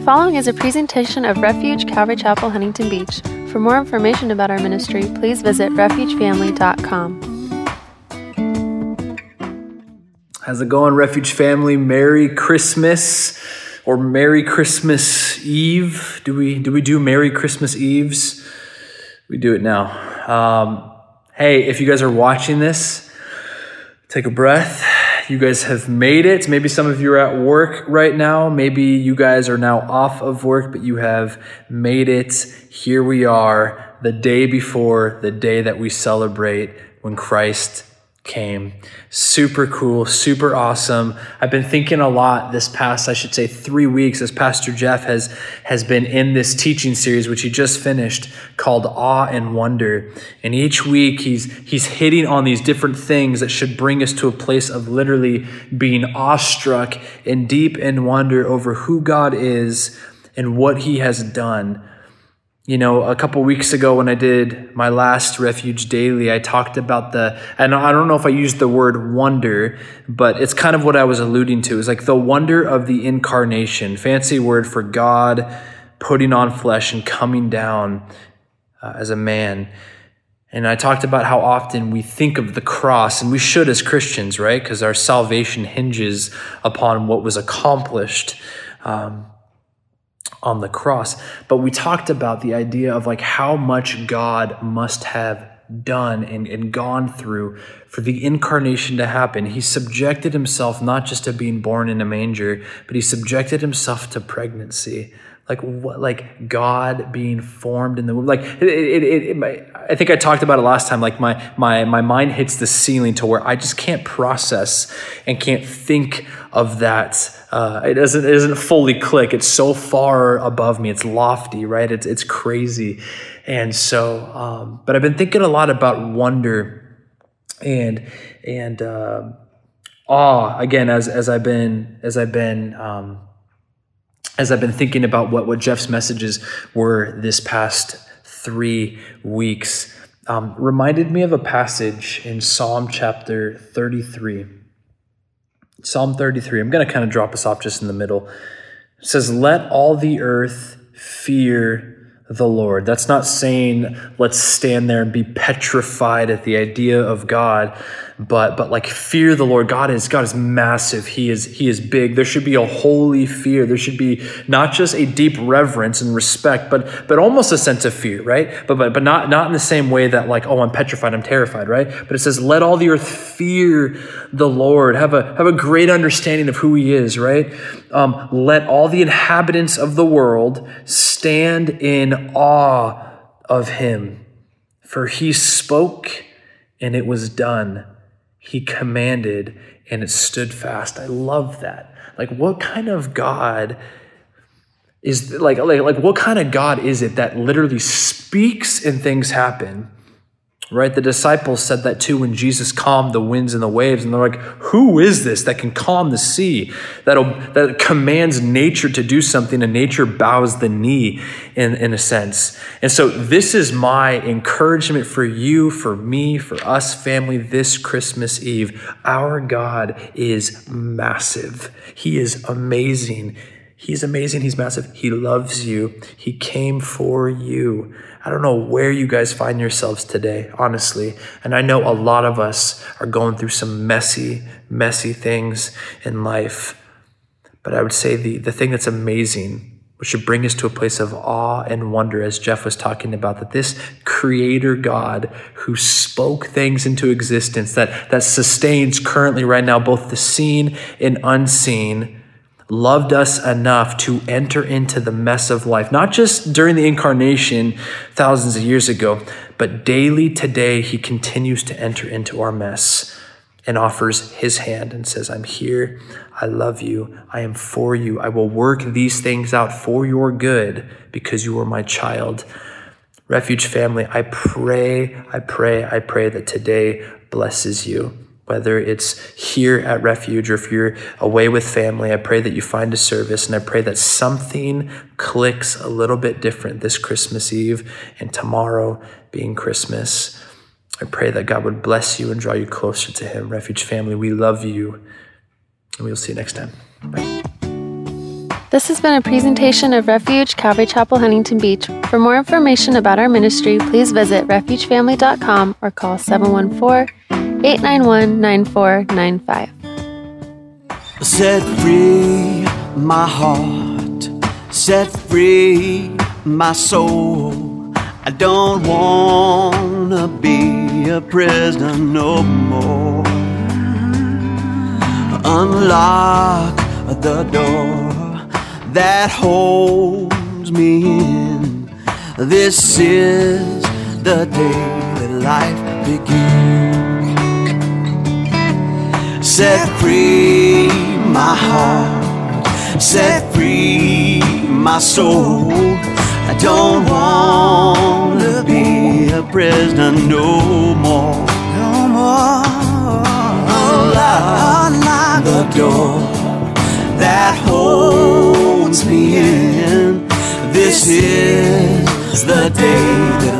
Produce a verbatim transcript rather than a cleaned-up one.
following is a presentation of Refuge Calvary Chapel, Huntington Beach. For more information about our ministry, please visit refuge family dot com. How's it going, Refuge family? Merry Christmas, or Merry Christmas Eve. Do we do we do Merry Christmas Eves? We do it now. Um, hey, if you guys are watching this, take a breath. You guys have made it. Maybe some of you are at work right now. Maybe you guys are now off of work, but you have made it. Here we are, the day before the day that we celebrate when Christ came. Super cool, super awesome. I've been thinking a lot this past, I should say, three weeks as Pastor Jeff has has been in this teaching series, which he just finished, called Awe and Wonder. And each week he's he's hitting on these different things that should bring us to a place of literally being awestruck and deep in wonder over who God is and what he has done. You know, a couple weeks ago when I did my last Refuge Daily, I talked about the, and I don't know if I used the word wonder, but it's kind of what I was alluding to. It's like the wonder of the incarnation, fancy word for God putting on flesh and coming down uh, as a man. And I talked about how often we think of the cross, and we should as Christians, right? Because our salvation hinges upon what was accomplished Um on the cross. But we talked about the idea of like how much God must have done and, and gone through for the incarnation to happen. He subjected himself not just to being born in a manger, but he subjected himself to pregnancy. Like what? Like God being formed in the womb. Like it, it, it, it my, I think I talked about it last time. Like my my my mind hits the ceiling to where I just can't process and can't think of that. Uh, it doesn't it doesn't fully click. It's so far above me. It's lofty, right? It's it's crazy, and so. Um, but I've been thinking a lot about wonder, and and uh, awe again as as I've been as I've been. Um, As I've been thinking about what, what Jeff's messages were this past three weeks, um, reminded me of a passage in Psalm chapter thirty-three. Psalm thirty-three, I'm going to kind of drop us off just in the middle. It says, "Let all the earth fear the Lord." That's not saying let's stand there and be petrified at the idea of God, but but like fear the Lord. God is God is massive. He is He is big. There should be a holy fear. There should be not just a deep reverence and respect, but but almost a sense of fear, right? But but but not not in the same way that like, oh, I'm petrified, I'm terrified, right? But it says, "Let all the earth fear the Lord." Have a have a great understanding of who He is, right? Um, let all the inhabitants of the world stand in awe of Him, for He spoke and it was done. He commanded and it stood fast. I love that. Like, what kind of God is like, like, like what kind of God is it that literally speaks and things happen? Right? The disciples said that too when Jesus calmed the winds and the waves, and they're like, who is this that can calm the sea, that that commands nature to do something, and nature bows the knee in, in a sense. And so this is my encouragement for you, for me, for us, family, this Christmas Eve. Our God is massive. He is amazing. He's amazing. He's massive. He loves you. He came for you. I don't know where you guys find yourselves today, honestly. And I know a lot of us are going through some messy, messy things in life. But I would say the, the thing that's amazing, which should bring us to a place of awe and wonder, as Jeff was talking about, that this creator God who spoke things into existence, that, that sustains currently right now both the seen and unseen, loved us enough to enter into the mess of life, not just during the incarnation thousands of years ago, but daily today. He continues to enter into our mess and offers His hand and says, I'm here. I love you. I am for you. I will work these things out for your good because you are my child. Refuge family, I pray, I pray, I pray that today blesses you. Whether it's here at Refuge or if you're away with family, I pray that you find a service, and I pray that something clicks a little bit different this Christmas Eve and tomorrow being Christmas. I pray that God would bless you and draw you closer to Him. Refuge family, we love you, and we'll see you next time. Bye. This has been a presentation of Refuge Calvary Chapel, Huntington Beach. For more information about our ministry, please visit refuge family dot com or call seven one four, eight nine one, nine four nine five. Set free my heart, set free my soul. I don't wanna be a prisoner no more. Unlock the door that holds me in. This is the day that life begins. Set free my heart, set free my soul. I don't wanna be a prisoner no more. No more. Unlock, unlock the door that holds me in. This is the day that